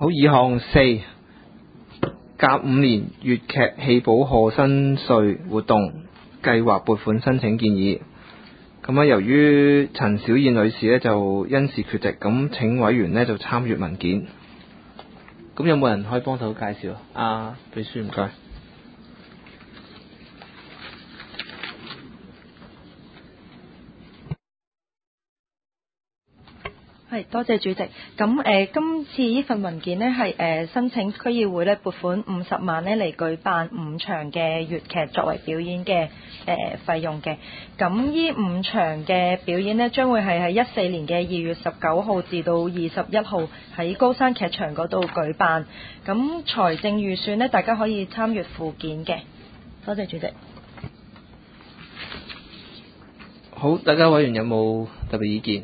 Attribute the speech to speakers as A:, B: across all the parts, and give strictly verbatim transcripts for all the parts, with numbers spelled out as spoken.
A: 好，二項四甲午年粵劇戲補賀新歲活動計劃撥款申請建議。咁啊，由於陳小燕女士呢就因事缺席，咁請委員呢就參閱文件。咁有冇人可以幫手介紹啊？啊，秘書唔該。
B: 係，多謝主席。咁誒、呃，今次呢份文件呢係誒、呃、申請區議會咧撥款五十萬咧嚟舉辦五場嘅粵劇作為表演嘅誒、呃、費用嘅。咁呢五場嘅表演呢，將會係喺一四年嘅二月十九號至到二十一號喺高山劇場嗰度舉辦。咁財政預算呢，大家可以參閱附件嘅。多謝主席。
A: 好，大家委員有冇特別意見？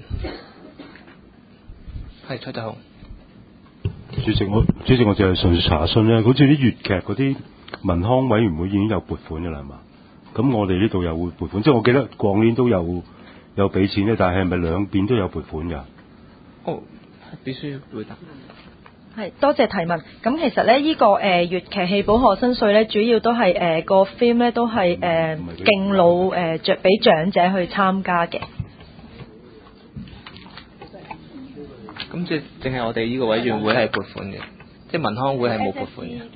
A: 係蔡德雄。
C: 主席，我主席我就係純粹查詢咧，好似啲粵劇嗰啲文康委員會已經有撥款嘅啦，係嘛？咁我哋呢度又會撥款，即係我記得過年都有有俾錢嘅，但係係咪兩邊都有撥款㗎？
A: 哦，必須回答。
B: 係，多謝提問。咁其實咧，呢、這個誒、呃、粵劇戲補賀新歲咧，主要都係誒、呃、個 theme 咧都係誒敬老誒著俾長者去參加嘅。
A: 咁即係淨係我哋呢個委員會係撥款嘅，即係文康會係冇撥款嘅。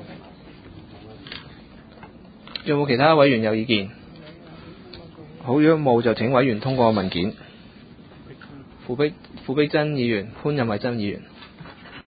A: 有冇其他委員有意見？好，如果冇就請委員通過文件。傅碧傅碧珍議員、潘任惠珍議員。